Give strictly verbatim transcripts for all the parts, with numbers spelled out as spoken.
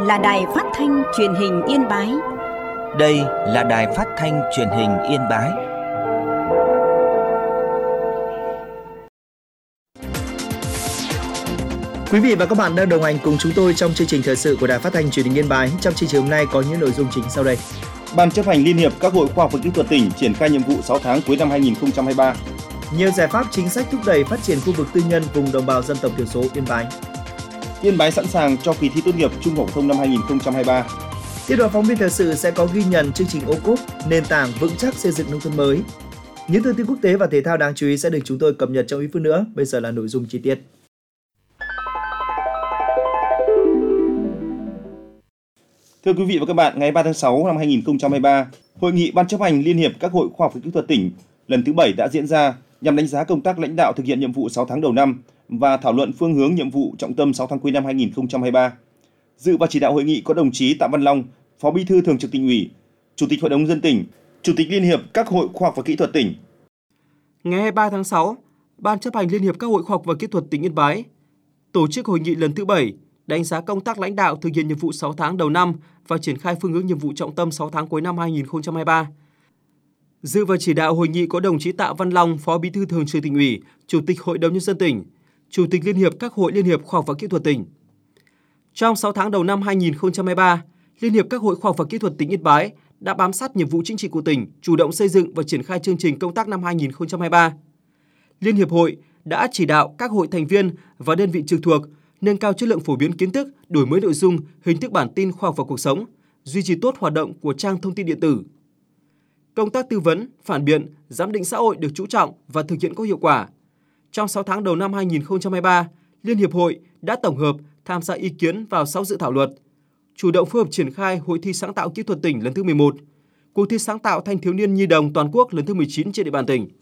là Đài Phát thanh Truyền hình Yên Bái. Đây là Đài Phát thanh Truyền hình Yên Bái. Quý vị và các bạn đang đồng hành cùng chúng tôi trong chương trình thời sự của Đài Phát thanh Truyền hình Yên Bái. Trong chương trình hôm nay có những nội dung chính sau đây. Ban chấp hành Liên hiệp các hội khoa học và kỹ thuật tỉnh triển khai nhiệm vụ sáu tháng cuối năm hai nghìn không trăm hai mươi ba. Nhiều giải pháp chính sách thúc đẩy phát triển khu vực tư nhân vùng đồng bào dân tộc thiểu số Yên Bái. Yên Bái sẵn sàng cho kỳ thi tốt nghiệp trung học phổ thông năm hai nghìn không trăm hai mươi ba. Tiếp đoàn phóng viên thời sự sẽ có ghi nhận chương trình ô cốp nền tảng vững chắc xây dựng nông thôn mới. Những thông tin quốc tế và thể thao đáng chú ý sẽ được chúng tôi cập nhật trong ít phút nữa. Bây giờ là nội dung chi tiết. Thưa quý vị và các bạn, ngày ba tháng sáu năm hai nghìn không trăm hai mươi ba, Hội nghị Ban chấp hành Liên hiệp các hội khoa học và kỹ thuật tỉnh lần thứ bảy đã diễn ra nhằm đánh giá công tác lãnh đạo thực hiện nhiệm vụ sáu tháng đầu năm và thảo luận phương hướng nhiệm vụ trọng tâm sáu tháng cuối năm hai nghìn không trăm hai mươi ba. Dự và chỉ đạo hội nghị có đồng chí Tạ Văn Long, Phó Bí thư Thường trực Tỉnh ủy, Chủ tịch Hội đồng nhân dân tỉnh, Chủ tịch Liên hiệp các hội khoa học và kỹ thuật tỉnh. Ngày hai mươi ba tháng sáu, Ban chấp hành Liên hiệp các hội khoa học và kỹ thuật tỉnh Yên Bái tổ chức hội nghị lần thứ bảy đánh giá công tác lãnh đạo thực hiện nhiệm vụ sáu tháng đầu năm và triển khai phương hướng nhiệm vụ trọng tâm sáu tháng cuối năm hai nghìn không trăm hai mươi ba. Dự và chỉ đạo hội nghị có đồng chí Tạ Văn Long, Phó Bí thư Thường trực Tỉnh ủy, Chủ tịch Hội đồng nhân dân tỉnh, Chủ tịch Liên hiệp các hội Liên hiệp khoa học và kỹ thuật tỉnh. Trong sáu tháng đầu năm hai nghìn không trăm hai mươi ba, Liên hiệp các hội khoa học và kỹ thuật tỉnh Yên Bái đã bám sát nhiệm vụ chính trị của tỉnh, chủ động xây dựng và triển khai chương trình công tác năm hai nghìn không trăm hai mươi ba. Liên hiệp hội đã chỉ đạo các hội thành viên và đơn vị trực thuộc nâng cao chất lượng phổ biến kiến thức, đổi mới nội dung, hình thức bản tin khoa học và cuộc sống, duy trì tốt hoạt động của trang thông tin điện tử. Công tác tư vấn, phản biện, giám định xã hội được chú trọng và thực hiện có hiệu quả. Trong sáu tháng đầu năm hai nghìn không trăm hai mươi ba, Liên hiệp hội đã tổng hợp, tham gia ý kiến vào sáu dự thảo luật, chủ động phối hợp triển khai Hội thi sáng tạo kỹ thuật tỉnh lần thứ mười một, cuộc thi sáng tạo thanh thiếu niên nhi đồng toàn quốc lần thứ mười chín trên địa bàn tỉnh.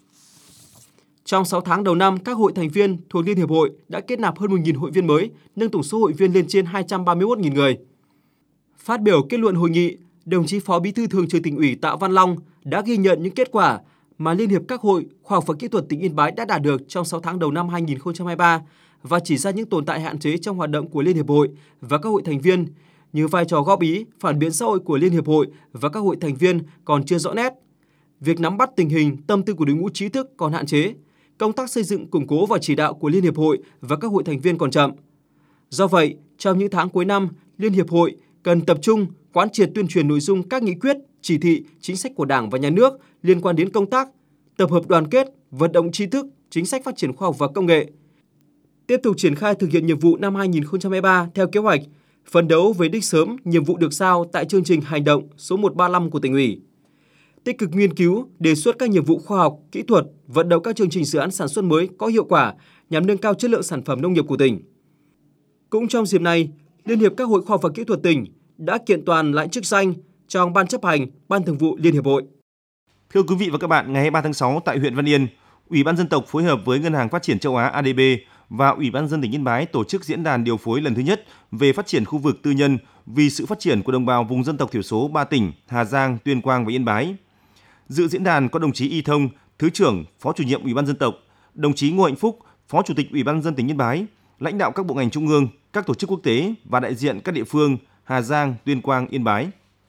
Trong sáu tháng đầu năm, các hội thành viên thuộc Liên hiệp hội đã kết nạp hơn một nghìn hội viên mới, nâng tổng số hội viên lên trên hai trăm ba mươi mốt nghìn người. Phát biểu kết luận hội nghị, đồng chí Phó Bí thư Thường trực Tỉnh ủy Tạ Văn Long đã ghi nhận những kết quả mà Liên hiệp các hội khoa học và kỹ thuật tỉnh Yên Bái đã đạt được trong sáu tháng đầu năm hai nghìn không trăm hai mươi ba và chỉ ra những tồn tại hạn chế trong hoạt động của Liên hiệp hội và các hội thành viên như vai trò góp ý, phản biện xã hội của Liên hiệp hội và các hội thành viên còn chưa rõ nét, việc nắm bắt tình hình, tâm tư của đội ngũ trí thức còn hạn chế, công tác xây dựng, củng cố và chỉ đạo của Liên hiệp hội và các hội thành viên còn chậm. Do vậy, trong những tháng cuối năm, Liên hiệp hội cần tập trung quán triệt tuyên truyền nội dung các nghị quyết, chỉ thị, chính sách của Đảng và Nhà nước liên quan đến công tác, tập hợp đoàn kết, vận động trí thức, chính sách phát triển khoa học và công nghệ. Tiếp tục triển khai thực hiện nhiệm vụ năm hai nghìn không trăm hai mươi ba theo kế hoạch, phấn đấu với đích sớm nhiệm vụ được giao tại chương trình hành động số một trăm ba mươi lăm của Tỉnh ủy. Tích cực nghiên cứu, đề xuất các nhiệm vụ khoa học, kỹ thuật, vận động các chương trình dự án sản xuất mới có hiệu quả nhằm nâng cao chất lượng sản phẩm nông nghiệp của tỉnh. Cũng trong dịp này, Liên hiệp các hội khoa học và kỹ thuật tỉnh đã kiện toàn lại chức danh trong Ban chấp hành, Ban thường vụ Liên hiệp hội. Thưa quý vị và các bạn, ngày hai mươi ba tháng sáu tại huyện Văn Yên, Ủy ban dân tộc phối hợp với Ngân hàng Phát triển Châu Á A đê bê và Ủy ban nhân dân tỉnh Yên Bái tổ chức diễn đàn điều phối lần thứ nhất về phát triển khu vực tư nhân vì sự phát triển của đồng bào vùng dân tộc thiểu số ba tỉnh Hà Giang, Tuyên Quang và Yên Bái. Dự diễn đàn có đồng chí Y Thông, Thứ trưởng, Phó chủ nhiệm Ủy ban dân tộc, đồng chí Ngô Hạnh Phúc, Phó Chủ tịch Ủy ban nhân dân tỉnh Yên Bái, lãnh đạo các bộ ngành trung ương, các tổ chức quốc tế và đại diện các địa phương Hà Giang, Tuyên Quang, Yên Bái.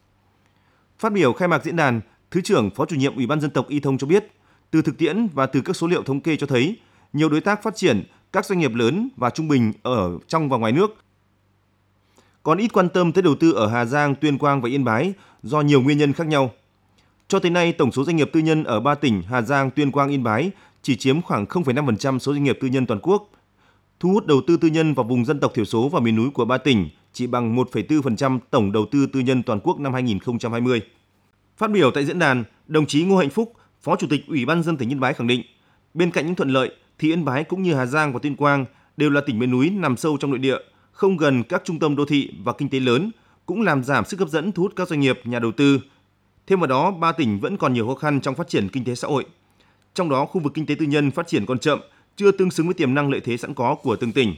Phát biểu khai mạc diễn đàn, Thứ trưởng, Phó chủ nhiệm Ủy ban dân tộc Y Thông cho biết, từ thực tiễn và từ các số liệu thống kê cho thấy, nhiều đối tác phát triển, các doanh nghiệp lớn và trung bình ở trong và ngoài nước còn ít quan tâm tới đầu tư ở Hà Giang, Tuyên Quang và Yên Bái do nhiều nguyên nhân khác nhau. Cho tới nay, tổng số doanh nghiệp tư nhân ở ba tỉnh Hà Giang, Tuyên Quang, Yên Bái chỉ chiếm khoảng không phẩy năm phần trăm số doanh nghiệp tư nhân toàn quốc. Thu hút đầu tư tư nhân vào vùng dân tộc thiểu số và miền núi của ba tỉnh chỉ bằng một phẩy bốn phần trăm tổng đầu tư tư nhân toàn quốc năm hai nghìn không trăm hai mươi. Phát biểu tại diễn đàn, đồng chí Ngô Hạnh Phúc, Phó Chủ tịch Ủy ban nhân dân tỉnh Yên Bái khẳng định, bên cạnh những thuận lợi thì Yên Bái cũng như Hà Giang và Tuyên Quang đều là tỉnh miền núi nằm sâu trong nội địa, không gần các trung tâm đô thị và kinh tế lớn, cũng làm giảm sức hấp dẫn thu hút các doanh nghiệp, nhà đầu tư. Thêm vào đó, ba tỉnh vẫn còn nhiều khó khăn trong phát triển kinh tế xã hội. Trong đó, khu vực kinh tế tư nhân phát triển còn chậm, chưa tương xứng với tiềm năng lợi thế sẵn có của từng tỉnh.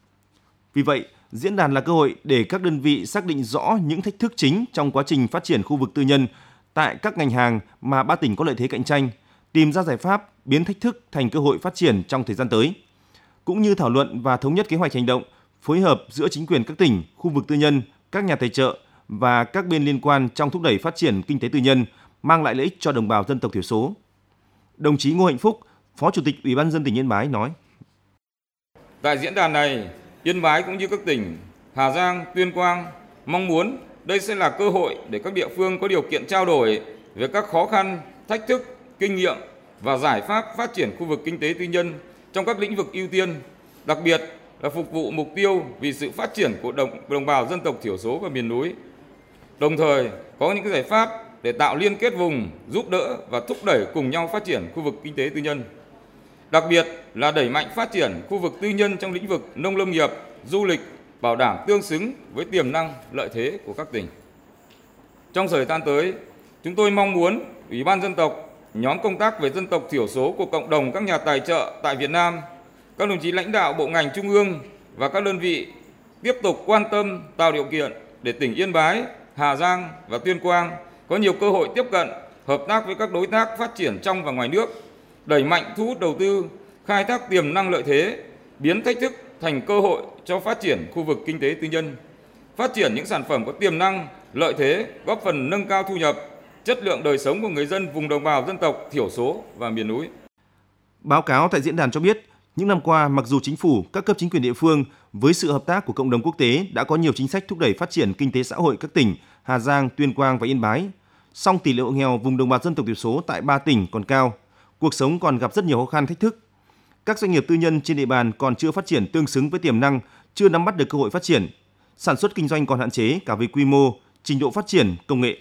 Vì vậy, diễn đàn là cơ hội để các đơn vị xác định rõ những thách thức chính trong quá trình phát triển khu vực tư nhân tại các ngành hàng mà ba tỉnh có lợi thế cạnh tranh, tìm ra giải pháp biến thách thức thành cơ hội phát triển trong thời gian tới, cũng như thảo luận và thống nhất kế hoạch hành động, phối hợp giữa chính quyền các tỉnh, khu vực tư nhân, các nhà tài trợ và các bên liên quan trong thúc đẩy phát triển kinh tế tư nhân, mang lại lợi ích cho đồng bào dân tộc thiểu số. Đồng chí Ngô Hạnh Phúc, Phó Chủ tịch Ủy ban nhân dân tỉnh Yên Bái nói: Tại diễn đàn này, Yên Bái cũng như các tỉnh Hà Giang, Tuyên Quang mong muốn đây sẽ là cơ hội để các địa phương có điều kiện trao đổi về các khó khăn, thách thức, kinh nghiệm và giải pháp phát triển khu vực kinh tế tư nhân trong các lĩnh vực ưu tiên, đặc biệt là phục vụ mục tiêu vì sự phát triển của đồng, đồng bào dân tộc thiểu số và miền núi. Đồng thời có những cái giải pháp để tạo liên kết vùng, giúp đỡ và thúc đẩy cùng nhau phát triển khu vực kinh tế tư nhân. Đặc biệt là đẩy mạnh phát triển khu vực tư nhân trong lĩnh vực nông lâm nghiệp, du lịch, bảo đảm tương xứng với tiềm năng, lợi thế của các tỉnh. Trong thời gian tới, chúng tôi mong muốn Ủy ban dân tộc, nhóm công tác về dân tộc thiểu số của cộng đồng các nhà tài trợ tại Việt Nam, các đồng chí lãnh đạo bộ ngành trung ương và các đơn vị tiếp tục quan tâm tạo điều kiện để tỉnh Yên Bái, Hà Giang và Tuyên Quang có nhiều cơ hội tiếp cận, hợp tác với các đối tác phát triển trong và ngoài nước, đẩy mạnh thu hút đầu tư, khai thác tiềm năng lợi thế, biến thách thức thành cơ hội cho phát triển khu vực kinh tế tư nhân, phát triển những sản phẩm có tiềm năng, lợi thế, góp phần nâng cao thu nhập, chất lượng đời sống của người dân vùng đồng bào dân tộc thiểu số và miền núi. Báo cáo tại diễn đàn cho biết, những năm qua, mặc dù chính phủ, các cấp chính quyền địa phương với sự hợp tác của cộng đồng quốc tế đã có nhiều chính sách thúc đẩy phát triển kinh tế xã hội các tỉnh Hà Giang, Tuyên Quang và Yên Bái, song tỷ lệ hộ nghèo vùng đồng bào dân tộc thiểu số tại ba tỉnh còn cao, cuộc sống còn gặp rất nhiều khó khăn thách thức. Các doanh nghiệp tư nhân trên địa bàn còn chưa phát triển tương xứng với tiềm năng, chưa nắm bắt được cơ hội phát triển. Sản xuất kinh doanh còn hạn chế cả về quy mô, trình độ phát triển, công nghệ.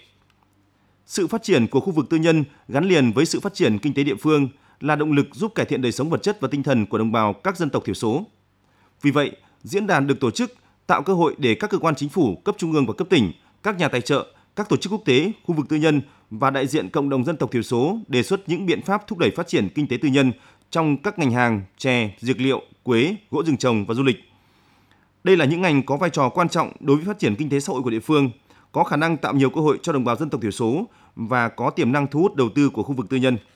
Sự phát triển của khu vực tư nhân gắn liền với sự phát triển kinh tế địa phương là động lực giúp cải thiện đời sống vật chất và tinh thần của đồng bào các dân tộc thiểu số. Vì vậy, diễn đàn được tổ chức tạo cơ hội để các cơ quan chính phủ cấp trung ương và cấp tỉnh, các nhà tài trợ, các tổ chức quốc tế, khu vực tư nhân và đại diện cộng đồng dân tộc thiểu số đề xuất những biện pháp thúc đẩy phát triển kinh tế tư nhân trong các ngành hàng chè, dược liệu, quế, gỗ rừng trồng và du lịch. Đây là những ngành có vai trò quan trọng đối với phát triển kinh tế xã hội của địa phương, có khả năng tạo nhiều cơ hội cho đồng bào dân tộc thiểu số và có tiềm năng thu hút đầu tư của khu vực tư nhân.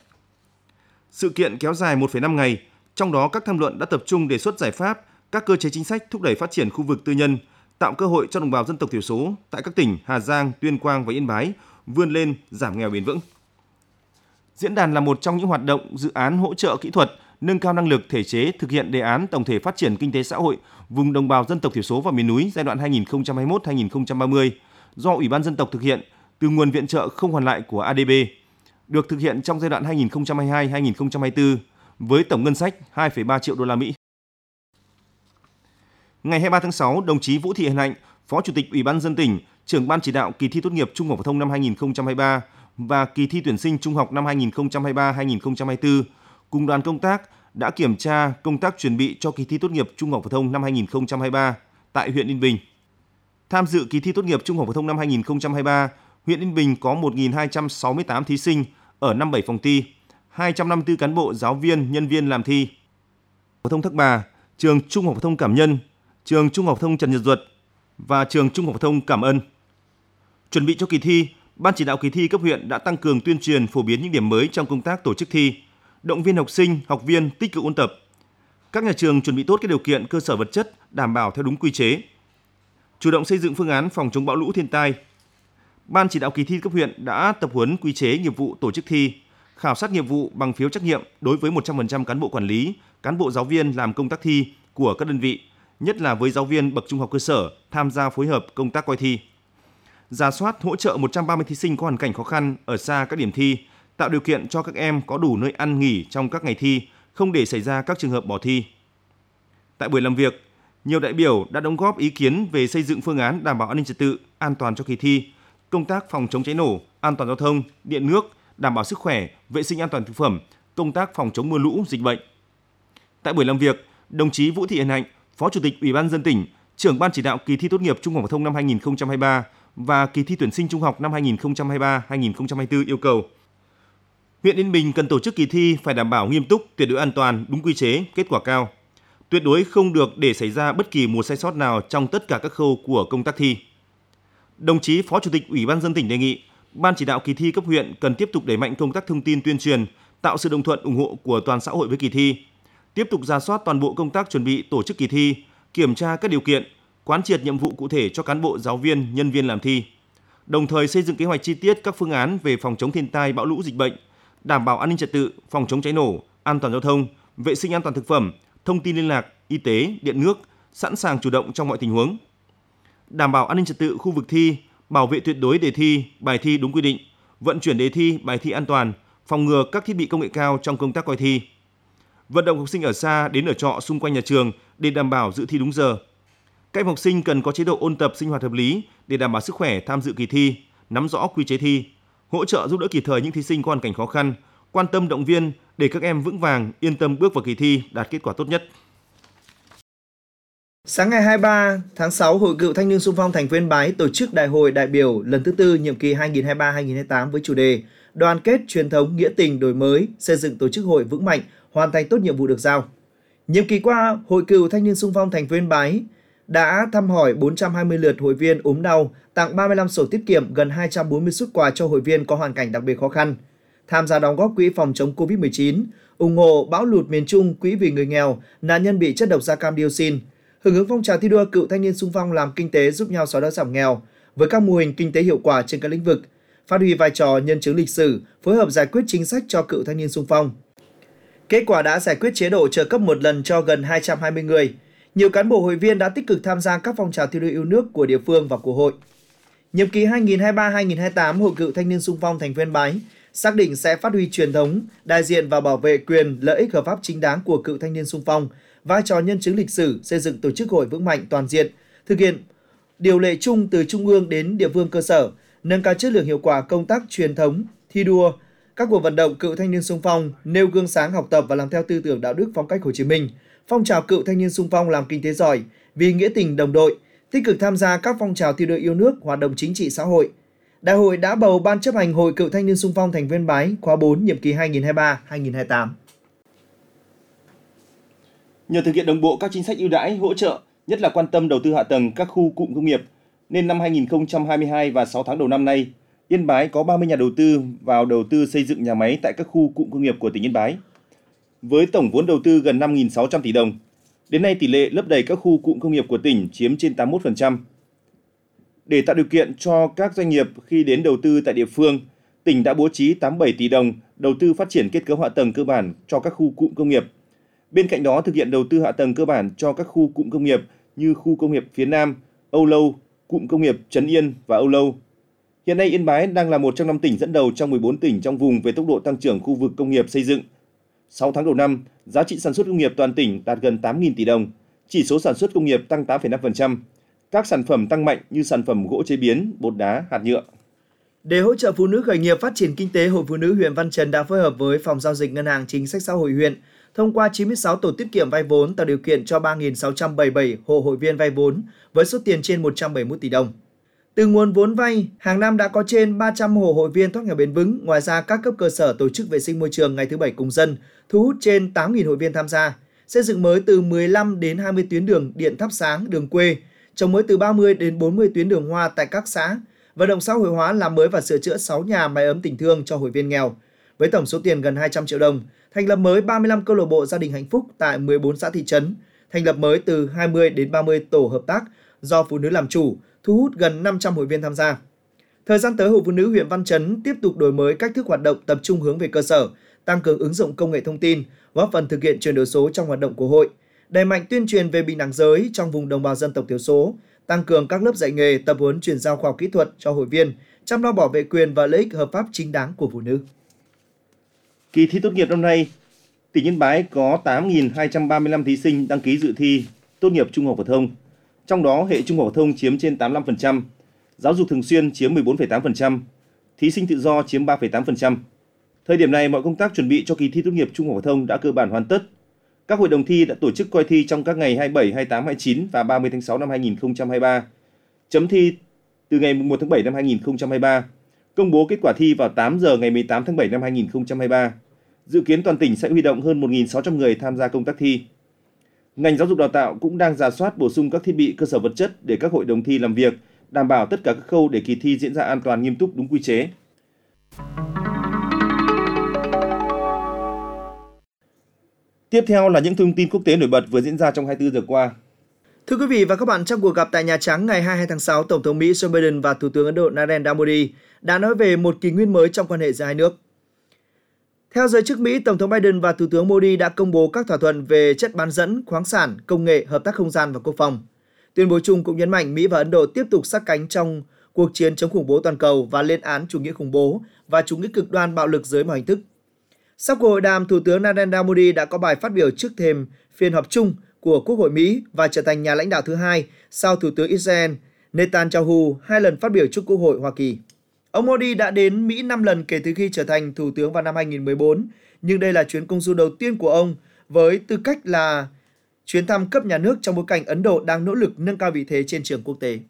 Sự kiện kéo dài một phẩy năm ngày, trong đó các tham luận đã tập trung đề xuất giải pháp, các cơ chế chính sách thúc đẩy phát triển khu vực tư nhân, tạo cơ hội cho đồng bào dân tộc thiểu số tại các tỉnh Hà Giang, Tuyên Quang và Yên Bái vươn lên giảm nghèo bền vững. Diễn đàn là một trong những hoạt động dự án hỗ trợ kỹ thuật, nâng cao năng lực thể chế thực hiện đề án tổng thể phát triển kinh tế xã hội vùng đồng bào dân tộc thiểu số và miền núi giai đoạn hai nghìn không trăm hai mươi mốt đến hai nghìn không trăm ba mươi do Ủy ban dân tộc thực hiện từ nguồn viện trợ không hoàn lại của a đê bê, được thực hiện trong giai đoạn hai nghìn không trăm hai mươi hai đến hai nghìn không trăm hai mươi tư với tổng ngân sách hai phẩy ba triệu đô la Mỹ. Ngày hai mươi ba tháng sáu, đồng chí Vũ Thị Hiền Hạnh, Phó Chủ tịch Ủy ban nhân dân tỉnh, trưởng ban chỉ đạo kỳ thi tốt nghiệp trung học phổ thông năm hai nghìn không trăm hai mươi ba và kỳ thi tuyển sinh trung học năm hai nghìn không trăm hai mươi ba đến hai nghìn không trăm hai mươi tư cùng đoàn công tác đã kiểm tra công tác chuẩn bị cho kỳ thi tốt nghiệp trung học phổ thông năm hai nghìn không trăm hai mươi ba tại huyện Yên Bình. Tham dự kỳ thi tốt nghiệp trung học phổ thông năm hai nghìn không trăm hai mươi ba, huyện Yên Bình có một nghìn hai trăm sáu mươi tám thí sinh ở năm mươi bảy phòng thi, hai trăm năm mươi tư cán bộ, giáo viên, nhân viên làm thi. Phổ thông Thác Bà, trường Trung học phổ thông Cảm Nhân, trường Trung học phổ thông Trần Nhật Duật và trường Trung học phổ thông Cảm Ân. Chuẩn bị cho kỳ thi, Ban chỉ đạo kỳ thi cấp huyện đã tăng cường tuyên truyền phổ biến những điểm mới trong công tác tổ chức thi, động viên học sinh, học viên tích cực ôn tập. Các nhà trường chuẩn bị tốt các điều kiện cơ sở vật chất đảm bảo theo đúng quy chế. Chủ động xây dựng phương án phòng chống bão lũ thiên tai. Ban chỉ đạo kỳ thi cấp huyện đã tập huấn quy chế nghiệp vụ tổ chức thi, khảo sát nghiệp vụ bằng phiếu trắc nghiệm đối với một trăm phần trăm cán bộ quản lý, cán bộ giáo viên làm công tác thi của các đơn vị, nhất là với giáo viên bậc trung học cơ sở tham gia phối hợp công tác coi thi. Rà soát hỗ trợ một trăm ba mươi thí sinh có hoàn cảnh khó khăn ở xa các điểm thi, tạo điều kiện cho các em có đủ nơi ăn nghỉ trong các ngày thi, không để xảy ra các trường hợp bỏ thi. Tại buổi làm việc, nhiều đại biểu đã đóng góp ý kiến về xây dựng phương án đảm bảo an ninh trật tự, an toàn cho kỳ thi, công tác phòng chống cháy nổ, an toàn giao thông, điện nước, đảm bảo sức khỏe, vệ sinh an toàn thực phẩm, công tác phòng chống mưa lũ, dịch bệnh. Tại buổi làm việc, đồng chí Vũ Thị Hiền Hạnh, Phó Chủ tịch Ủy ban nhân dân tỉnh, trưởng ban chỉ đạo kỳ thi tốt nghiệp trung học phổ thông năm hai nghìn không trăm hai mươi ba và kỳ thi tuyển sinh trung học năm hai nghìn không trăm hai mươi ba đến hai nghìn không trăm hai mươi tư yêu cầu huyện Yên Bình cần tổ chức kỳ thi phải đảm bảo nghiêm túc, tuyệt đối an toàn, đúng quy chế, kết quả cao. Tuyệt đối không được để xảy ra bất kỳ một sai sót nào trong tất cả các khâu của công tác thi. Đồng chí Phó Chủ tịch Ủy ban nhân dân tỉnh đề nghị Ban chỉ đạo kỳ thi cấp huyện cần tiếp tục đẩy mạnh công tác thông tin tuyên truyền, tạo sự đồng thuận ủng hộ của toàn xã hội với kỳ thi, tiếp tục rà soát toàn bộ công tác chuẩn bị tổ chức kỳ thi, kiểm tra các điều kiện, quán triệt nhiệm vụ cụ thể cho cán bộ, giáo viên, nhân viên làm thi. Đồng thời xây dựng kế hoạch chi tiết các phương án về phòng chống thiên tai, bão lũ, dịch bệnh, đảm bảo an ninh trật tự, phòng chống cháy nổ, an toàn giao thông, vệ sinh an toàn thực phẩm, thông tin liên lạc, y tế, điện nước, sẵn sàng chủ động trong mọi tình huống. Đảm bảo an ninh trật tự khu vực thi, bảo vệ tuyệt đối đề thi, bài thi đúng quy định, vận chuyển đề thi, bài thi an toàn, phòng ngừa các thiết bị công nghệ cao trong công tác coi thi. Vận động học sinh ở xa đến ở trọ xung quanh nhà trường để đảm bảo dự thi đúng giờ. Các em học sinh cần có chế độ ôn tập sinh hoạt hợp lý để đảm bảo sức khỏe tham dự kỳ thi, nắm rõ quy chế thi, hỗ trợ giúp đỡ kịp thời những thí sinh có hoàn cảnh khó khăn, quan tâm động viên để các em vững vàng, yên tâm bước vào kỳ thi đạt kết quả tốt nhất. Sáng ngày hai mươi ba tháng sáu, Hội Cựu Thanh niên Xung phong thành phố Yên Bái tổ chức Đại hội đại biểu lần thứ tư nhiệm kỳ hai nghìn không trăm hai mươi ba đến hai nghìn không trăm hai mươi tám với chủ đề Đoàn kết, truyền thống, nghĩa tình, đổi mới, xây dựng tổ chức hội vững mạnh, hoàn thành tốt nhiệm vụ được giao. Nhiệm kỳ qua, Hội Cựu Thanh niên Xung phong thành phố Yên Bái đã thăm hỏi bốn trăm hai mươi lượt hội viên ốm đau, tặng ba mươi lăm sổ tiết kiệm, gần hai trăm bốn mươi suất quà cho hội viên có hoàn cảnh đặc biệt khó khăn, tham gia đóng góp quỹ phòng chống covid mười chín, ủng hộ bão lụt miền Trung, quỹ vì người nghèo, nạn nhân bị chất độc da cam dioxin, hưởng ứng phong trào thi đua cựu thanh niên xung phong làm kinh tế giúp nhau xóa đói giảm nghèo với các mô hình kinh tế hiệu quả trên các lĩnh vực, phát huy vai trò nhân chứng lịch sử, phối hợp giải quyết chính sách cho cựu thanh niên xung phong. Kết quả đã giải quyết chế độ trợ cấp một lần cho gần hai trăm hai mươi người. Nhiều cán bộ hội viên đã tích cực tham gia các phong trào thi đua yêu nước của địa phương và của hội. Nhiệm kỳ hai nghìn không trăm hai mươi ba đến hai nghìn không trăm hai mươi tám, Hội Cựu Thanh niên Xung phong thành phố Yên Bái xác định sẽ phát huy truyền thống, đại diện và bảo vệ quyền, lợi ích hợp pháp chính đáng của cựu thanh niên xung phong, vai trò nhân chứng lịch sử, xây dựng tổ chức hội vững mạnh toàn diện, thực hiện điều lệ chung từ trung ương đến địa phương cơ sở, nâng cao chất lượng hiệu quả công tác truyền thống, thi đua, các cuộc vận động cựu thanh niên xung phong, nêu gương sáng học tập và làm theo tư tưởng đạo đức phong cách Hồ Chí Minh, phong trào cựu thanh niên xung phong làm kinh tế giỏi, vì nghĩa tình đồng đội, tích cực tham gia các phong trào thi đua yêu nước, hoạt động chính trị xã hội. Đại hội đã bầu Ban chấp hành Hội Cựu Thanh niên Xung phong thành phố Yên Bái khóa bốn nhiệm kỳ hai nghìn không trăm hai mươi ba đến hai nghìn không trăm hai mươi tám. Nhờ thực hiện đồng bộ các chính sách ưu đãi, hỗ trợ, nhất là quan tâm đầu tư hạ tầng các khu cụm công nghiệp, nên năm hai nghìn không trăm hai mươi hai và sáu tháng đầu năm nay, Yên Bái có ba mươi nhà đầu tư vào đầu tư xây dựng nhà máy tại các khu cụm công nghiệp của tỉnh Yên Bái. Với tổng vốn đầu tư gần năm nghìn sáu trăm tỷ đồng, đến nay tỷ lệ lấp đầy các khu cụm công nghiệp của tỉnh chiếm trên tám mươi mốt phần trăm. Để tạo điều kiện cho các doanh nghiệp khi đến đầu tư tại địa phương, tỉnh đã bố trí tám mươi bảy tỷ đồng đầu tư phát triển kết cấu hạ tầng cơ bản cho các khu cụm công nghiệp. Bên cạnh đó, thực hiện đầu tư hạ tầng cơ bản cho các khu cụm công nghiệp như khu công nghiệp phía Nam, Âu Lâu, cụm công nghiệp Trấn Yên và Âu Lâu. Hiện nay Yên Bái đang là một trong năm tỉnh dẫn đầu trong mười bốn tỉnh trong vùng về tốc độ tăng trưởng khu vực công nghiệp xây dựng. sáu tháng đầu năm, giá trị sản xuất công nghiệp toàn tỉnh đạt gần tám nghìn tỷ đồng, chỉ số sản xuất công nghiệp tăng tám phẩy năm phần trăm. Các sản phẩm tăng mạnh như sản phẩm gỗ chế biến, bột đá, hạt nhựa. Để hỗ trợ phụ nữ khởi nghiệp phát triển kinh tế, Hội Phụ nữ huyện Văn Chấn đã phối hợp với Phòng Giao dịch Ngân hàng Chính sách Xã hội huyện thông qua chín mươi sáu tổ tiết kiệm vay vốn tạo điều kiện cho ba nghìn sáu trăm bảy mươi bảy hộ hội viên vay vốn với số tiền trên một trăm bảy mươi mốt tỷ đồng. Từ nguồn vốn vay, hàng năm đã có trên ba trăm hộ hội viên thoát nghèo bền vững. Ngoài ra, các cấp cơ sở tổ chức vệ sinh môi trường ngày thứ Bảy cùng dân, thu hút trên tám nghìn hội viên tham gia, xây dựng mới từ mười lăm đến hai mươi tuyến đường điện thắp sáng, đường quê, trồng mới từ ba mươi đến bốn mươi tuyến đường hoa tại các xã, vận động xã hội hóa làm mới và sửa chữa sáu nhà mái ấm tình thương cho hội viên nghèo, với tổng số tiền gần hai trăm triệu đồng, thành lập mới ba mươi lăm câu lạc bộ gia đình hạnh phúc tại mười bốn xã thị trấn, thành lập mới từ hai mươi đến ba mươi tổ hợp tác do phụ nữ làm chủ, thu hút gần năm trăm hội viên tham gia. Thời gian tới, Hội Phụ nữ huyện Văn Chấn tiếp tục đổi mới cách thức hoạt động, tập trung hướng về cơ sở, tăng cường ứng dụng công nghệ thông tin, góp phần thực hiện chuyển đổi số trong hoạt động của hội, đẩy mạnh tuyên truyền về bình đẳng giới trong vùng đồng bào dân tộc thiểu số, tăng cường các lớp dạy nghề, tập huấn chuyển giao khoa học kỹ thuật cho hội viên, chăm lo bảo vệ quyền và lợi ích hợp pháp chính đáng của phụ nữ. Kỳ thi tốt nghiệp năm nay, tỉnh Yên Bái có tám nghìn hai trăm ba mươi lăm thí sinh đăng ký dự thi tốt nghiệp trung học phổ thông. Trong đó, hệ trung học phổ thông chiếm trên tám mươi lăm phần trăm, giáo dục thường xuyên chiếm mười bốn phẩy tám phần trăm, thí sinh tự do chiếm ba phẩy tám phần trăm. Thời điểm này, mọi công tác chuẩn bị cho kỳ thi tốt nghiệp trung học phổ thông đã cơ bản hoàn tất. Các hội đồng thi đã tổ chức coi thi trong các ngày hai mươi bảy, hai mươi tám, hai mươi chín và ba mươi tháng sáu năm hai nghìn không trăm hai mươi ba. Chấm thi từ ngày mùng một tháng bảy năm hai nghìn không trăm hai mươi ba. Công bố kết quả thi vào tám giờ ngày mười tám tháng bảy năm hai nghìn không trăm hai mươi ba. Dự kiến toàn tỉnh sẽ huy động hơn một nghìn sáu trăm người tham gia công tác thi. Ngành giáo dục đào tạo cũng đang rà soát bổ sung các thiết bị cơ sở vật chất để các hội đồng thi làm việc, đảm bảo tất cả các khâu để kỳ thi diễn ra an toàn, nghiêm túc, đúng quy chế. Tiếp theo là những thông tin quốc tế nổi bật vừa diễn ra trong hai mươi tư giờ qua. Thưa quý vị và các bạn, trong cuộc gặp tại Nhà Trắng ngày hai mươi hai tháng sáu, Tổng thống Mỹ Joe Biden và Thủ tướng Ấn Độ Narendra Modi đã nói về một kỷ nguyên mới trong quan hệ giữa hai nước. Theo giới chức Mỹ, Tổng thống Biden và Thủ tướng Modi đã công bố các thỏa thuận về chất bán dẫn, khoáng sản, công nghệ, hợp tác không gian và quốc phòng. Tuyên bố chung cũng nhấn mạnh Mỹ và Ấn Độ tiếp tục sát cánh trong cuộc chiến chống khủng bố toàn cầu và lên án chủ nghĩa khủng bố và chủ nghĩa cực đoan bạo lực dưới mọi hình thức. Sau cuộc hội đàm, Thủ tướng Narendra Modi đã có bài phát biểu trước thềm phiên họp chung của Quốc hội Mỹ và trở thành nhà lãnh đạo thứ hai sau Thủ tướng Israel Netanyahu hai lần phát biểu trước Quốc hội Hoa Kỳ. Ông Modi đã đến Mỹ năm lần kể từ khi trở thành Thủ tướng vào năm hai nghìn không trăm mười bốn, nhưng đây là chuyến công du đầu tiên của ông với tư cách là chuyến thăm cấp nhà nước trong bối cảnh Ấn Độ đang nỗ lực nâng cao vị thế trên trường quốc tế.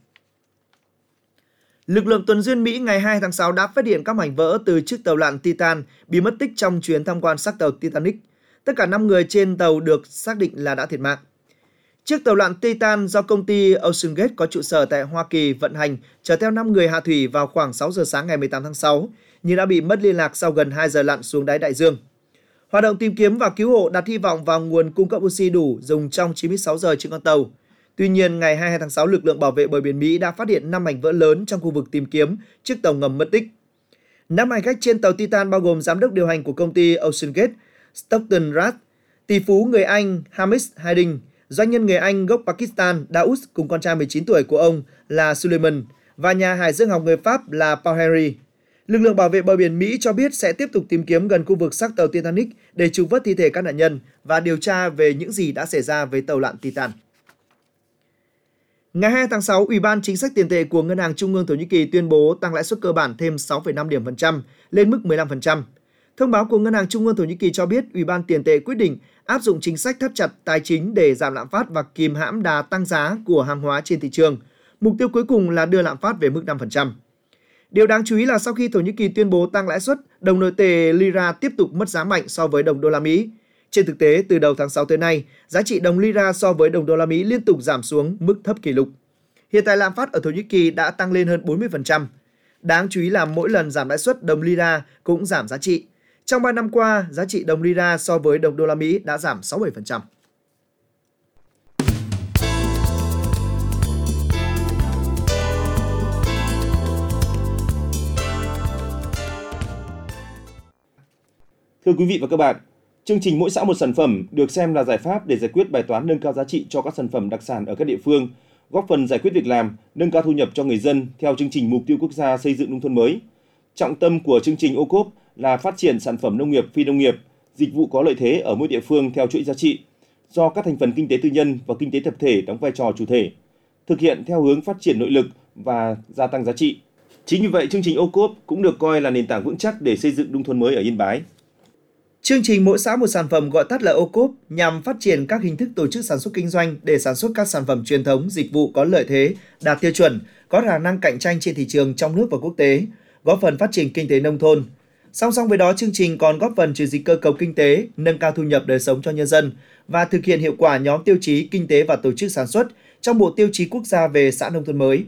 Lực lượng tuần duyên Mỹ ngày hai mươi hai tháng sáu đã phát hiện các mảnh vỡ từ chiếc tàu lặn Titan bị mất tích trong chuyến tham quan xác tàu Titanic. Tất cả năm người trên tàu được xác định là đã thiệt mạng. Chiếc tàu lặn Titan do công ty Ocean Gate có trụ sở tại Hoa Kỳ vận hành chở theo năm người hạ thủy vào khoảng sáu giờ sáng ngày mười tám tháng sáu, nhưng đã bị mất liên lạc sau gần hai giờ lặn xuống đáy đại dương. Hoạt động tìm kiếm và cứu hộ đặt hy vọng vào nguồn cung cấp oxy đủ dùng trong chín mươi sáu giờ trên con tàu. Tuy nhiên, ngày hai mươi hai tháng sáu, lực lượng bảo vệ bờ biển Mỹ đã phát hiện năm mảnh vỡ lớn trong khu vực tìm kiếm chiếc tàu ngầm mất tích. Năm hành khách trên tàu Titan bao gồm giám đốc điều hành của công ty Ocean Gate, Stockton Rath, tỷ phú người Anh Hamish Harding, doanh nhân người Anh gốc Pakistan Daoud cùng con trai mười chín tuổi của ông là Suleiman và nhà hải dương học người Pháp là Paul Henry. Lực lượng bảo vệ bờ biển Mỹ cho biết sẽ tiếp tục tìm kiếm gần khu vực xác tàu Titanic để trục vớt thi thể các nạn nhân và điều tra về những gì đã xảy ra với tàu lặn Titan. Ngày hai mươi hai tháng sáu, Ủy ban Chính sách Tiền tệ của Ngân hàng Trung ương Thổ Nhĩ Kỳ tuyên bố tăng lãi suất cơ bản thêm sáu phẩy năm điểm phần trăm lên mức mười lăm phần trăm. Thông báo của Ngân hàng Trung ương Thổ Nhĩ Kỳ cho biết Ủy ban Tiền tệ quyết định áp dụng chính sách thắt chặt tài chính để giảm lạm phát và kìm hãm đà tăng giá của hàng hóa trên thị trường. Mục tiêu cuối cùng là đưa lạm phát về mức năm phần trăm. Điều đáng chú ý là sau khi Thổ Nhĩ Kỳ tuyên bố tăng lãi suất, đồng nội tệ Lira tiếp tục mất giá mạnh so với đồng đô la Mỹ. Trên thực tế, từ đầu tháng sáu tới nay, giá trị đồng Lira so với đồng đô la Mỹ liên tục giảm xuống mức thấp kỷ lục. Hiện tại lạm phát ở Thổ Nhĩ Kỳ đã tăng lên hơn bốn mươi phần trăm. Đáng chú ý là mỗi lần giảm lãi suất, đồng Lira cũng giảm giá trị. Trong ba năm qua, giá trị đồng Lira so với đồng đô la Mỹ đã giảm sáu mươi bảy phần trăm. Thưa quý vị và các bạn, chương trình Mỗi xã một sản phẩm được xem là giải pháp để giải quyết bài toán nâng cao giá trị cho các sản phẩm đặc sản ở các địa phương, góp phần giải quyết việc làm, nâng cao thu nhập cho người dân theo chương trình Mục tiêu Quốc gia xây dựng nông thôn mới. Trọng tâm của chương trình ô cốp là phát triển sản phẩm nông nghiệp phi nông nghiệp, dịch vụ có lợi thế ở mỗi địa phương theo chuỗi giá trị, do các thành phần kinh tế tư nhân và kinh tế tập thể đóng vai trò chủ thể, thực hiện theo hướng phát triển nội lực và gia tăng giá trị. Chính vì vậy, chương trình ô cốp cũng được coi là nền tảng vững chắc để xây dựng nông thôn mới ở Yên Bái. Chương trình Mỗi xã một sản phẩm gọi tắt là ô cốp nhằm phát triển các hình thức tổ chức sản xuất kinh doanh để sản xuất các sản phẩm truyền thống, dịch vụ có lợi thế, đạt tiêu chuẩn, có khả năng cạnh tranh trên thị trường trong nước và quốc tế, góp phần phát triển kinh tế nông thôn. Song song với đó, chương trình còn góp phần chuyển dịch cơ cấu kinh tế, nâng cao thu nhập đời sống cho nhân dân và thực hiện hiệu quả nhóm tiêu chí kinh tế và tổ chức sản xuất trong Bộ Tiêu chí Quốc gia về xã nông thôn mới.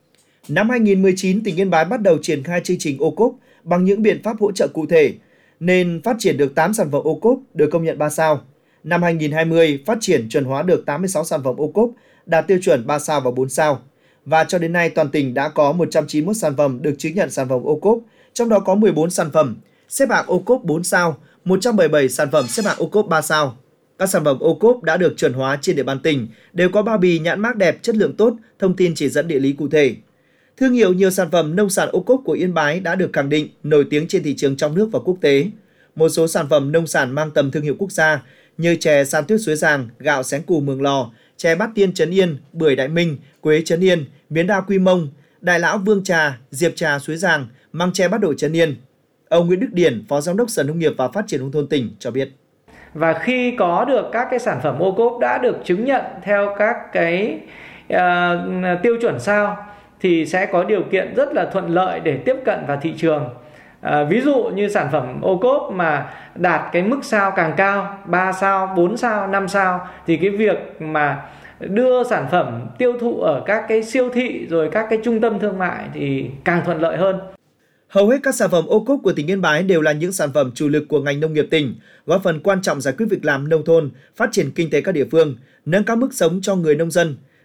Năm hai nghìn không trăm mười chín, tỉnh Yên Bái bắt đầu triển khai chương trình ô cốp bằng những biện pháp hỗ trợ cụ thể, nên phát triển được tám sản phẩm ô cốp được công nhận ba sao. Năm hai nghìn không trăm hai mươi, phát triển chuẩn hóa được tám mươi sáu sản phẩm ô cốp đạt tiêu chuẩn ba sao và bốn sao. Và cho đến nay, toàn tỉnh đã có một trăm chín mươi mốt sản phẩm được chứng nhận sản phẩm ô cốp, trong đó có mười bốn sản phẩm xếp hạng ô cốp bốn sao, một trăm bảy mươi bảy sản phẩm xếp hạng ô cốp ba sao. Các sản phẩm ô cốp đã được chuẩn hóa trên địa bàn tỉnh đều có bao bì nhãn mác đẹp, chất lượng tốt, thông tin chỉ dẫn địa lý cụ thể. Thương hiệu nhiều sản phẩm nông sản ô cốp của Yên Bái đã được khẳng định nổi tiếng trên thị trường trong nước và quốc tế. Một số sản phẩm nông sản mang tầm thương hiệu quốc gia như chè San Tuyết Suối Giàng, gạo Xén Cù Mường Lò, chè Bát Tiên Trấn Yên, bưởi Đại Minh, quế Trấn Yên, miến đa Quy Mông, Đại Lão Vương Trà, Diệp Trà Suối Giàng, măng tre Bát Độ Trấn Yên. Ông Nguyễn Đức Điển, Phó Giám đốc Sở Nông nghiệp và Phát triển nông thôn tỉnh cho biết. Và khi có được các cái sản phẩm ô cốp đã được chứng nhận theo các cái uh, tiêu chuẩn sao thì sẽ có điều kiện rất là thuận lợi để tiếp cận vào thị trường. À, ví dụ như sản phẩm ô cốp mà đạt cái mức sao càng cao, ba sao, bốn sao, năm sao thì cái việc mà đưa sản phẩm tiêu thụ ở các cái siêu thị rồi các cái trung tâm thương mại thì càng thuận lợi hơn. Hầu hết các sản phẩm ô cốp của tỉnh Yên Bái đều là những sản phẩm chủ lực của ngành nông nghiệp tỉnh, góp phần quan trọng giải quyết việc làm nông thôn, phát triển kinh tế các địa phương, nâng cao mức sống cho người nông dân.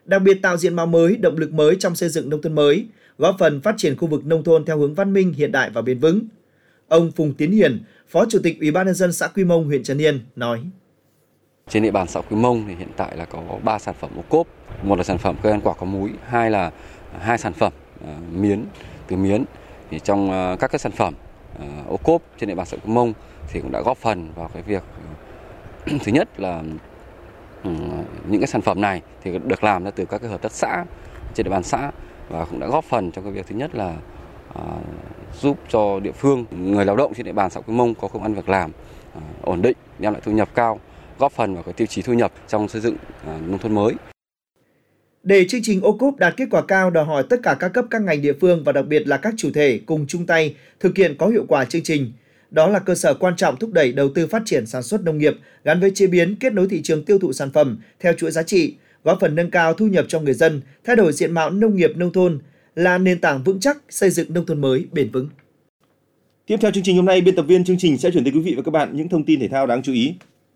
đặc biệt tạo diện mạo mới, động lực mới trong xây dựng nông thôn mới, góp phần phát triển khu vực nông thôn theo hướng văn minh, hiện đại và bền vững. Ông Phùng Tiến Hiền, Phó Chủ tịch Ủy ban nhân dân xã Quy Mông, huyện Trấn Yên nói: Trên địa bàn xã Quy Mông thì hiện tại là có ba sản phẩm ô cốp, một là sản phẩm cây ăn quả có múi, hai là hai sản phẩm uh, miến từ miến. Thì trong uh, các cái sản phẩm uh, ô cốp trên địa bàn xã Quy Mông thì cũng đã góp phần vào cái việc uh, thứ nhất là uh, những cái sản phẩm này thì được làm ra từ các cái hợp tác xã trên địa bàn xã, và cũng đã góp phần trong cái việc thứ nhất là uh, giúp cho địa phương, người lao động trên địa bàn xã Quy Mông có công ăn việc làm uh, ổn định, đem lại thu nhập cao, góp phần vào cái tiêu chí thu nhập trong xây dựng uh, nông thôn mới. Để chương trình ô cốp đạt kết quả cao, đòi hỏi tất cả các cấp các ngành địa phương và đặc biệt là các chủ thể cùng chung tay thực hiện có hiệu quả chương trình. Đó là cơ sở quan trọng thúc đẩy đầu tư phát triển sản xuất nông nghiệp gắn với chế biến, kết nối thị trường tiêu thụ sản phẩm theo chuỗi giá trị, góp phần nâng cao thu nhập cho người dân, thay đổi diện mạo nông nghiệp nông thôn, là nền tảng vững chắc xây dựng nông thôn mới bền vững. Tiếp theo chương trình hôm nay, biên tập viên chương trình sẽ chuyển tới quý vị và các bạn những thông tin thể thao đáng chú ý.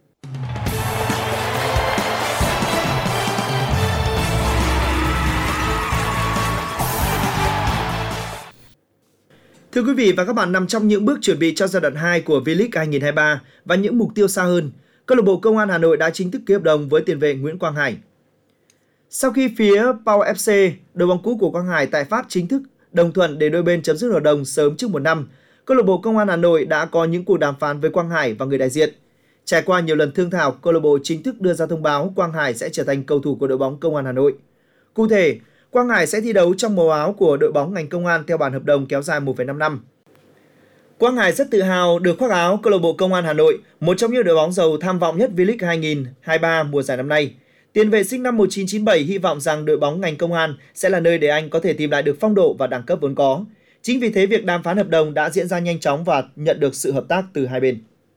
Thưa quý vị và các bạn, nằm trong những bước chuẩn bị cho giai đoạn hai của V-League hai không hai ba và những mục tiêu xa hơn, câu lạc bộ Công an Hà Nội đã chính thức ký hợp đồng với tiền vệ Nguyễn Quang Hải. Sau khi phía Pau ép xê, đội bóng cũ của Quang Hải tại Pháp chính thức đồng thuận để đôi bên chấm dứt hợp đồng sớm trước một năm, câu lạc bộ Công an Hà Nội đã có những cuộc đàm phán với Quang Hải và người đại diện. Trải qua nhiều lần thương thảo, câu lạc bộ chính thức đưa ra thông báo Quang Hải sẽ trở thành cầu thủ của đội bóng Công an Hà Nội. Cụ thể, Quang Hải sẽ thi đấu trong màu áo của đội bóng ngành công an theo bản hợp đồng kéo dài một phẩy năm năm. Quang Hải rất tự hào được khoác áo câu lạc bộ Công an Hà Nội, một trong những đội bóng giàu tham vọng nhất V-League hai không hai ba mùa giải năm nay. Tiền vệ sinh năm một nghìn chín trăm chín mươi bảy hy vọng rằng đội bóng ngành công an sẽ là nơi để anh có thể tìm lại được phong độ và đẳng cấp vốn có. Chính vì thế việc đàm phán hợp đồng đã diễn ra nhanh chóng và nhận được sự hợp tác từ hai bên.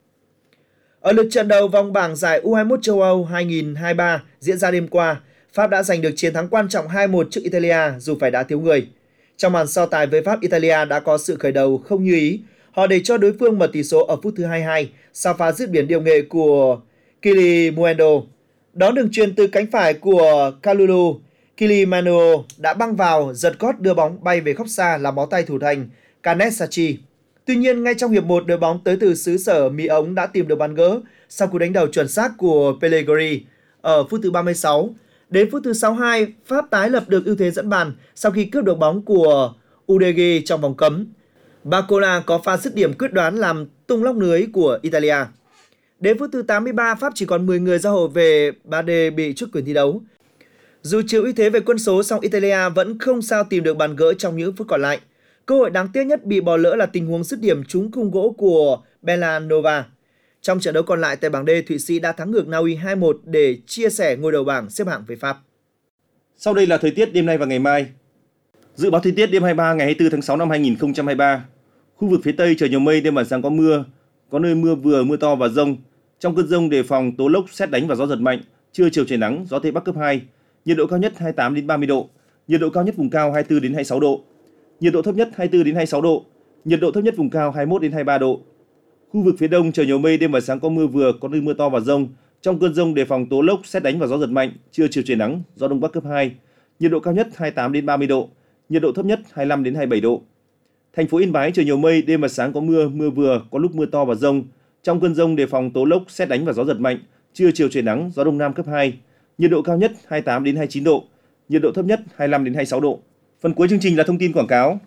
Ở lượt trận đầu vòng bảng giải U hai mươi mốt châu Âu hai không hai ba diễn ra đêm qua, Pháp đã giành được chiến thắng quan trọng hai một trước Italia dù phải đá thiếu người. Trong màn so tài với Pháp, Italia đã có sự khởi đầu không như ý. Họ để cho đối phương mở tỷ số ở phút thứ hai mươi hai sau pha dứt điểm điêu nghệ của Kili Muendo. Đó đường chuyền từ cánh phải của Kalulu, Kili Manuel đã băng vào, giật gót đưa bóng bay về góc xa làm bó tay thủ thành Kanesachi. Tuy nhiên, ngay trong hiệp một, đội bóng tới từ xứ sở Mỹ Ống đã tìm được bàn gỡ sau cú đánh đầu chuẩn xác của Pellegrini ở phút thứ ba mươi sáu. Đến phút thứ sáu mươi hai, Pháp tái lập được ưu thế dẫn bàn sau khi cướp được bóng của Udege trong vòng cấm. Barcola có pha dứt điểm quyết đoán làm tung lóc lưới của Italia. Đến phút thứ tám mươi ba, Pháp chỉ còn mười người ra hậu về Bade bị truất quyền thi đấu. Dù chịu ưu thế về quân số, song Italia vẫn không sao tìm được bàn gỡ trong những phút còn lại. Cơ hội đáng tiếc nhất bị bỏ lỡ là tình huống dứt điểm trúng khung gỗ của Bellanova. Trong trận đấu còn lại tại bảng D, Thụy Sĩ đã thắng ngược Na Uy hai một để chia sẻ ngôi đầu bảng xếp hạng với Pháp. Sau đây là thời tiết đêm nay và ngày mai. Dự báo thời tiết đêm hai mươi ba ngày hai mươi tư tháng sáu năm hai nghìn không trăm hai mươi ba. Khu vực phía Tây trời nhiều mây, đêm và sáng có mưa, có nơi mưa vừa, mưa to và dông. Trong cơn dông đề phòng tố lốc, sét đánh và gió giật mạnh. Trưa chiều trời nắng, gió Tây Bắc cấp hai. Nhiệt độ cao nhất hai mươi tám đến ba mươi độ. Nhiệt độ cao nhất vùng cao hai mươi tư đến hai mươi sáu độ. Nhiệt độ thấp nhất hai mươi tư đến hai mươi sáu độ. Nhiệt độ thấp nhất vùng cao hai mươi mốt đến hai mươi ba độ. Khu vực phía Đông trời nhiều mây, đêm và sáng có mưa vừa, có nơi mưa to và dông. Trong cơn dông đề phòng tố lốc, sét đánh và gió giật mạnh. Trưa chiều trời nắng, gió Đông Bắc cấp hai. Nhiệt độ cao nhất hai mươi tám đến ba mươi độ. Nhiệt độ thấp nhất hai mươi lăm đến hai mươi bảy độ. Thành phố Yên Bái trời nhiều mây, đêm và sáng có mưa, mưa vừa, có lúc mưa to và dông. Trong cơn dông đề phòng tố lốc, sét đánh và gió giật mạnh. Trưa chiều trời nắng, gió Đông Nam cấp hai. Nhiệt độ cao nhất hai mươi tám đến hai mươi chín độ. Nhiệt độ thấp nhất hai mươi lăm đến hai mươi sáu độ. Phần cuối chương trình là thông tin quảng cáo.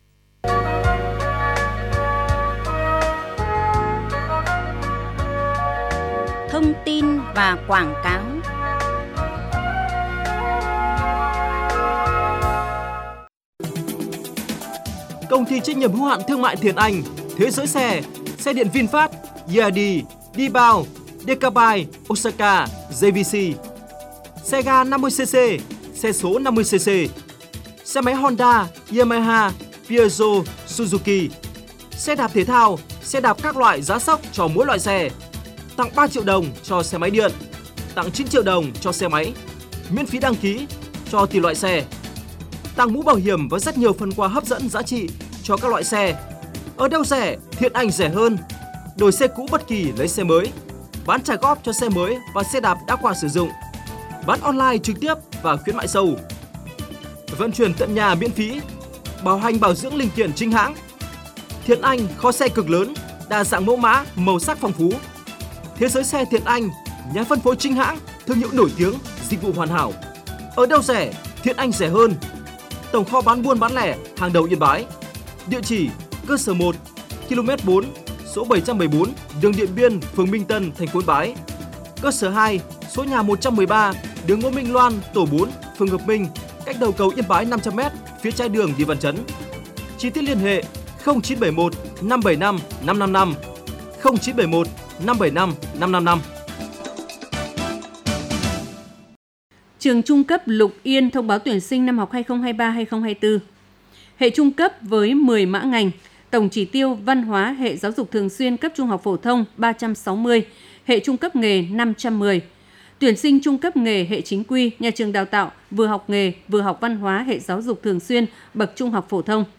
Thông tin và quảng cáo. Công ty trách nhiệm hữu hạn thương mại Thiện Anh, Thế giới xe, xe điện VinFast, e i đê, Dibao, Decabai, Osaka, giê vê xê, xe ga năm mươi xê xê, xe số năm mươi xê xê, xe máy Honda, Yamaha, Peugeot, Suzuki, xe đạp thể thao, xe đạp các loại giá sốc cho mỗi loại xe, tặng ba triệu đồng cho xe máy điện, tặng chín triệu đồng cho xe máy, miễn phí đăng ký cho tùy loại xe, tặng mũ bảo hiểm và rất nhiều phần quà hấp dẫn giá trị cho các loại xe. Ở đâu rẻ, Thiện Anh rẻ hơn. Đổi xe cũ bất kỳ lấy xe mới, bán trả góp cho xe mới và xe đạp đã qua sử dụng. Bán online trực tiếp và khuyến mại sâu. Vận chuyển tận nhà miễn phí, bảo hành bảo dưỡng linh kiện chính hãng. Thiện Anh, kho xe cực lớn, đa dạng mẫu mã, màu sắc phong phú. Thế giới xe Thiện Anh, nhà phân phối chính hãng, thương hiệu nổi tiếng, dịch vụ hoàn hảo. Ở đâu rẻ, Thiện Anh rẻ hơn. Tổng kho bán buôn bán lẻ, hàng đầu Yên Bái. Địa chỉ: cơ sở một, ki lô mét bốn, số bảy trăm mười bốn, đường Điện Biên, phường Minh Tân, thành phố Yên Bái. Cơ sở hai, số nhà một trăm mười ba, đường Ngô Minh Loan, tổ bốn, phường Hợp Minh, cách đầu cầu Yên Bái năm trăm mét, phía trái đường đi Văn Chấn. Chi tiết liên hệ không chín bảy một năm bảy năm năm năm năm, không chín bảy một năm bảy năm năm năm năm. Trường trung cấp Lục Yên thông báo tuyển sinh năm học hai không hai ba hai không hai tư. Hệ trung cấp với mười mã ngành, tổng chỉ tiêu văn hóa hệ giáo dục thường xuyên cấp trung học phổ thông ba trăm sáu mươi, hệ trung cấp nghề năm trăm mười. Tuyển sinh trung cấp nghề hệ chính quy, nhà trường đào tạo vừa học nghề, vừa học văn hóa hệ giáo dục thường xuyên bậc trung học phổ thông.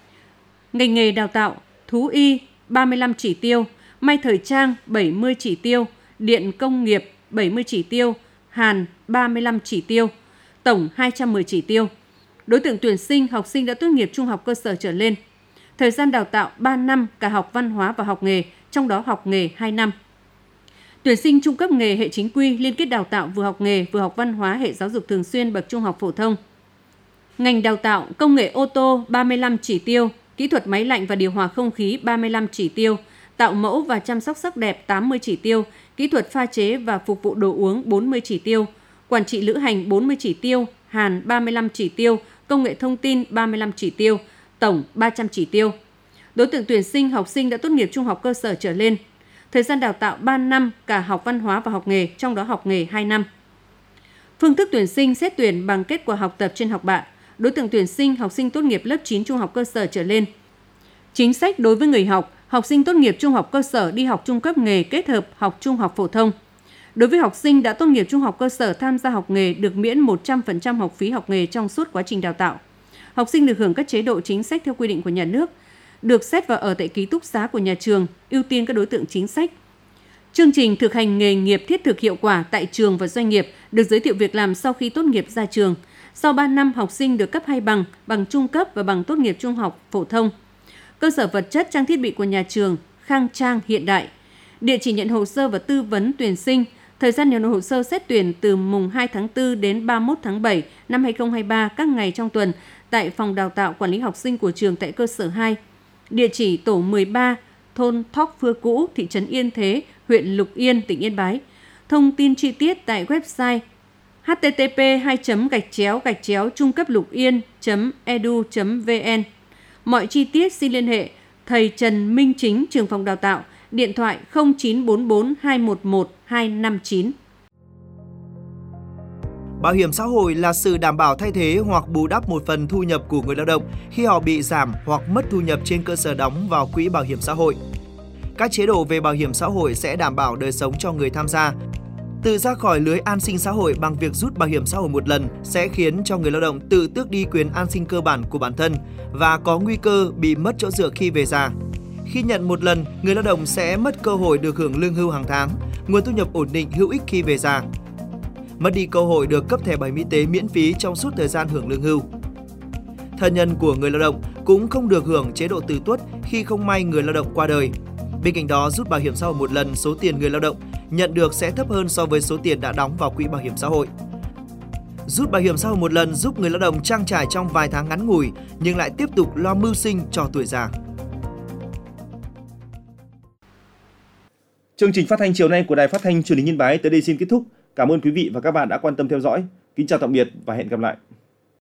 Ngành nghề đào tạo: thú y ba mươi lăm chỉ tiêu, may thời trang bảy mươi chỉ tiêu, điện công nghiệp bảy mươi chỉ tiêu, hàn ba mươi lăm chỉ tiêu, tổng hai trăm mười chỉ tiêu. Đối tượng tuyển sinh học sinh đã tốt nghiệp trung học cơ sở trở lên. Thời gian đào tạo ba năm cả học văn hóa và học nghề, trong đó học nghề hai năm. Tuyển sinh trung cấp nghề hệ chính quy liên kết đào tạo vừa học nghề vừa học văn hóa hệ giáo dục thường xuyên bậc trung học phổ thông. Ngành đào tạo công nghệ ô tô ba mươi lăm chỉ tiêu, kỹ thuật máy lạnh và điều hòa không khí ba mươi lăm chỉ tiêu, tạo mẫu và chăm sóc sắc đẹp tám mươi chỉ tiêu, kỹ thuật pha chế và phục vụ đồ uống bốn mươi chỉ tiêu, quản trị lữ hành bốn mươi chỉ tiêu, hàn ba mươi lăm chỉ tiêu, công nghệ thông tin ba mươi lăm chỉ tiêu, tổng ba trăm chỉ tiêu. Đối tượng tuyển sinh học sinh đã tốt nghiệp trung học cơ sở trở lên. Thời gian đào tạo ba năm cả học văn hóa và học nghề, trong đó học nghề hai năm. Phương thức tuyển sinh xét tuyển bằng kết quả học tập trên học bạ. Đối tượng tuyển sinh học sinh tốt nghiệp lớp chín trung học cơ sở trở lên. Chính sách đối với người học, học sinh tốt nghiệp trung học cơ sở đi học trung cấp nghề kết hợp học trung học phổ thông. Đối với học sinh đã tốt nghiệp trung học cơ sở tham gia học nghề được miễn một trăm phần trăm học phí học nghề trong suốt quá trình đào tạo. Học sinh được hưởng các chế độ chính sách theo quy định của nhà nước, được xét và ở tại ký túc xá của nhà trường, ưu tiên các đối tượng chính sách. Chương trình thực hành nghề nghiệp thiết thực hiệu quả tại trường và doanh nghiệp được giới thiệu việc làm sau khi tốt nghiệp ra trường. Sau ba năm, học sinh được cấp hai bằng, bằng trung cấp và bằng tốt nghiệp trung học phổ thông. Cơ sở vật chất, trang thiết bị của nhà trường khang trang hiện đại. Địa chỉ nhận hồ sơ và tư vấn tuyển sinh. Thời gian nhận hồ sơ xét tuyển từ mùng hai tháng tư đến ba mươi mốt tháng bảy năm hai không hai ba các ngày trong tuần tại phòng đào tạo quản lý học sinh của trường tại cơ sở hai. Địa chỉ tổ mười ba, thôn Thóc Phưa Cũ, thị trấn Yên Thế, huyện Lục Yên, tỉnh Yên Bái. Thông tin chi tiết tại website h t t p hai gạch chéo gạch chéo trung cấp lục yên chấm e d u chấm v n. Mọi chi tiết xin liên hệ thầy Trần Minh Chính, trưởng phòng đào tạo, điện thoại không chín bốn bốn hai một một hai năm chín. Bảo hiểm xã hội là sự đảm bảo thay thế hoặc bù đắp một phần thu nhập của người lao động khi họ bị giảm hoặc mất thu nhập trên cơ sở đóng vào quỹ bảo hiểm xã hội. Các chế độ về bảo hiểm xã hội sẽ đảm bảo đời sống cho người tham gia. Tự ra khỏi lưới an sinh xã hội bằng việc rút bảo hiểm xã hội một lần sẽ khiến cho người lao động tự tước đi quyền an sinh cơ bản của bản thân và có nguy cơ bị mất chỗ dựa khi về già. Khi nhận một lần, người lao động sẽ mất cơ hội được hưởng lương hưu hàng tháng, nguồn thu nhập ổn định hữu ích khi về già. Mất đi cơ hội được cấp thẻ bảo hiểm y tế miễn phí trong suốt thời gian hưởng lương hưu. Thân nhân của người lao động cũng không được hưởng chế độ tử tuất khi không may người lao động qua đời. Bên cạnh đó, rút bảo hiểm xã hội một lần, số tiền người lao động nhận được sẽ thấp hơn so với số tiền đã đóng vào quỹ bảo hiểm xã hội. Rút bảo hiểm xã hội một lần giúp người lao động trang trải trong vài tháng ngắn ngủi nhưng lại tiếp tục lo mưu sinh cho tuổi già. Chương trình phát thanh chiều nay của Đài Phát thanh Truyền hình Yên Bái tới đây xin kết thúc. Cảm ơn quý vị và các bạn đã quan tâm theo dõi. Kính chào tạm biệt và hẹn gặp lại.